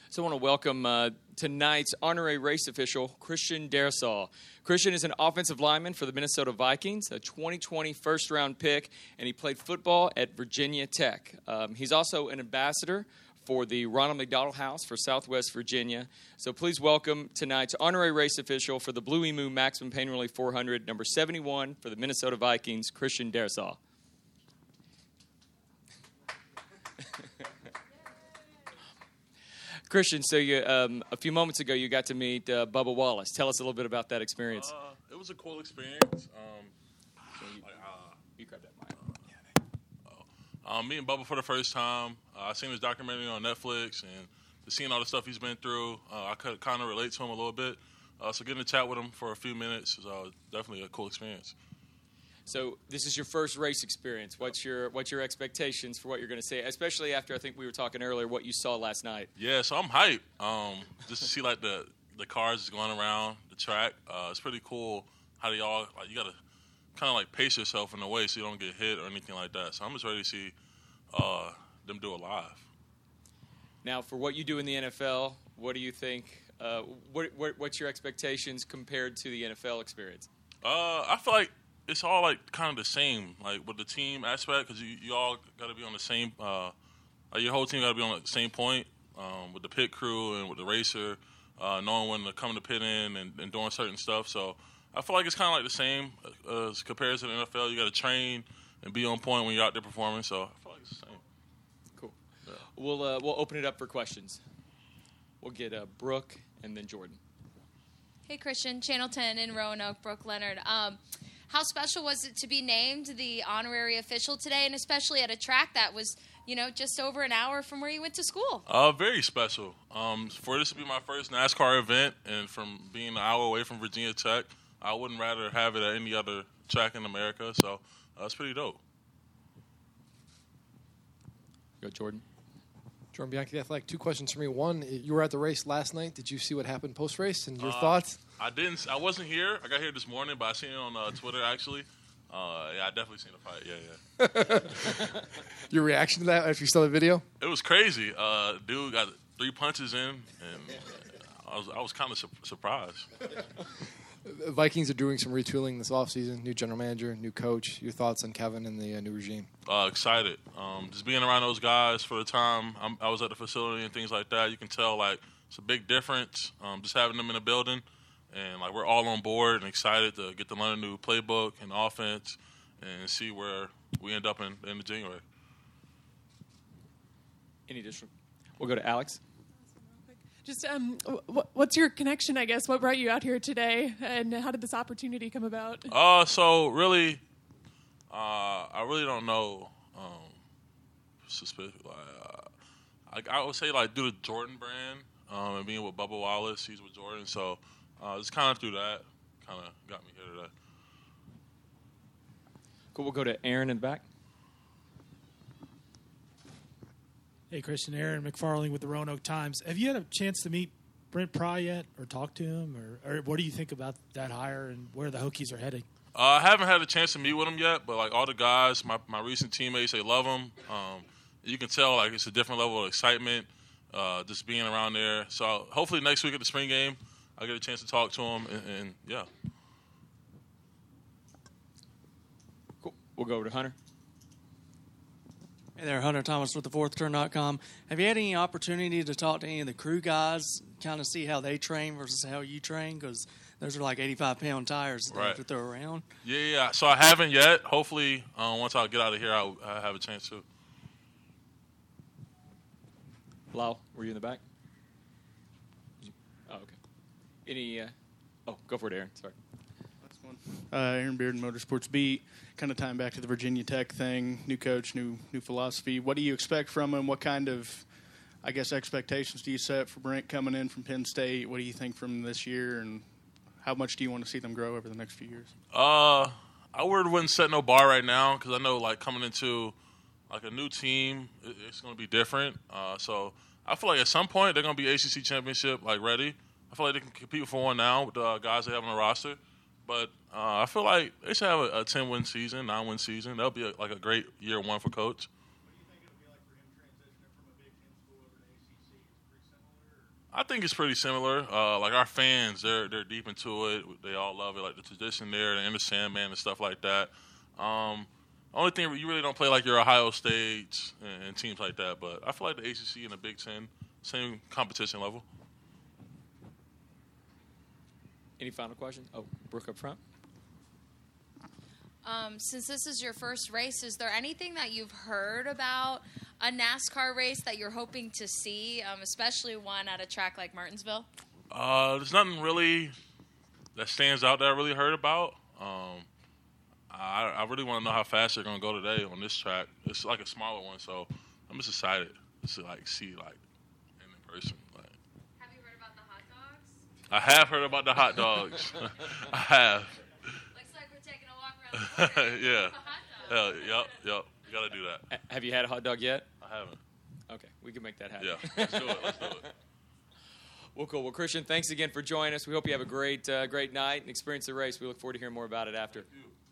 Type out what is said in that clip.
So I want to welcome tonight's honorary race official, Christian Darrisaw. Christian is an offensive lineman for the Minnesota Vikings, a 2020 first-round pick, and he played football at Virginia Tech. He's also an ambassador for the Ronald McDonald House for Southwest Virginia. So please welcome tonight's honorary race official for the Blue Emu Maximum Pain Relief 400, number 71 for the Minnesota Vikings, Christian Darrisaw. Christian, so you, a few moments ago you got to meet Bubba Wallace. Tell us a little bit about that experience. It was a cool experience. You grab that mic. Meeting Bubba for the first time. I seen his documentary on Netflix, and seeing all the stuff he's been through, I could kind of relate to him a little bit. So getting to chat with him for a few minutes was definitely a cool experience. So this is your first race experience. What's your expectations for what you're going to say, especially after I think we were talking earlier what you saw last night? Yeah, so I'm hyped. Just to see like the cars just going around the track. It's pretty cool how they all you got to kind of like pace yourself in a way so you don't get hit or anything like that. So I'm just ready to see them do it live. Now, for what you do in the NFL, what do you think? What's your expectations compared to the NFL experience? I feel like it's all like kind of the same, like with the team aspect, because you all got to be on the same. Your whole team got to be on the same point with the pit crew and with the racer, knowing when to come to pit in and doing certain stuff. So I feel like it's kind of like the same as compared to the NFL. You got to train and be on point when you're out there performing. So I feel like it's the same. Cool. Yeah. We'll open it up for questions. We'll get Brooke and then Jordan. Hey, Christian, Channel 10 in Roanoke, Brooke Leonard. How special was it to be named the honorary official today, and especially at a track that was, just over an hour from where you went to school? Very special. For this to be my first NASCAR event, and from being an hour away from Virginia Tech, I wouldn't rather have it at any other track in America. So it's pretty dope. Go, Jordan. Jordan Bianchi, The Athletic. 2 questions for me. One, you were at the race last night. Did you see what happened post-race and your thoughts? I didn't. I wasn't here. I got here this morning, but I seen it on Twitter, actually. I definitely seen the fight. Yeah. Your reaction to that after you saw the video? It was crazy. Dude got 3 punches in, and I was kind of surprised. The Vikings are doing some retooling this offseason. New general manager, new coach. Your thoughts on Kevin and the new regime? Excited. Just being around those guys for the time I was at the facility and things like that, you can tell like it's a big difference. Just having them in the building, and like we're all on board and excited to get to learn a new playbook and offense and see where we end up in the January. Any additional? We'll go to Alex. Just what's your connection, I guess? What brought you out here today, and how did this opportunity come about? So really, I really don't know. I would say like due to Jordan brand and being with Bubba Wallace, he's with Jordan, so it's kind of through that kind of got me here today. Cool. We'll go to Aaron in the back. Hey, Christian, Aaron McFarling with the Roanoke Times. Have you had a chance to meet Brent Pry yet or talk to him? Or what do you think about that hire and where the Hokies are heading? I haven't had a chance to meet with him yet, but like all the guys, my recent teammates, they love him. You can tell like it's a different level of excitement just being around there. So hopefully next week at the spring game, I'll get a chance to talk to him and yeah. Cool. We'll go over to Hunter. Hey there, Hunter Thomas with thefourthturn.com. Have you had any opportunity to talk to any of the crew guys, kind of see how they train versus how you train? Because those are like 85-pound tires that they have to throw around. Yeah. So I haven't yet. Hopefully, once I get out of here, I'll have a chance to. Lau, were you in the back? Oh, okay. Any? Go for it, Aaron. Sorry. Last one. Aaron Bearden, Motorsports Beat. Kind of tying back to the Virginia Tech thing, new coach, new philosophy. What do you expect from him? What kind of, I guess, expectations do you set for Brent coming in from Penn State? What do you think from this year, and how much do you want to see them grow over the next few years? I wouldn't set no bar right now because I know like coming into like a new team, it's going to be different. So I feel like at some point they're going to be ACC championship like ready. I feel like they can compete for one now with the guys they have on the roster. But I feel like they should have a 10-win season, 9-win season. That'll be a great year one for Coach. What do you think it'll be like for him transitioning from a Big Ten school over to ACC? Is it pretty similar? I think it's pretty similar. Like our fans, they're deep into it. They all love it, like the tradition there, the Enter Sandman and stuff like that. Only thing you really don't play like your Ohio States and teams like that, but I feel like the ACC and the Big Ten, same competition level. Any final questions? Oh, Brooke up front. Since this is your first race, is there anything that you've heard about a NASCAR race that you're hoping to see, especially one at a track like Martinsville? There's nothing really that stands out that I really heard about. I really want to know how fast they're going to go today on this track. It's like a smaller one, so I'm just excited to like see like in person. Like, Have you heard about the hot dogs? I have heard about the hot dogs. I have. Looks like we're taking a walk around the corner. Yeah. A hot dog. Yep. You got to do that. Have you had a hot dog yet? I haven't. Okay, we can make that happen. Yeah. Let's do it. Well, cool. Well, Christian, thanks again for joining us. We hope you have a great night and experience the race. We look forward to hearing more about it after. Thank you.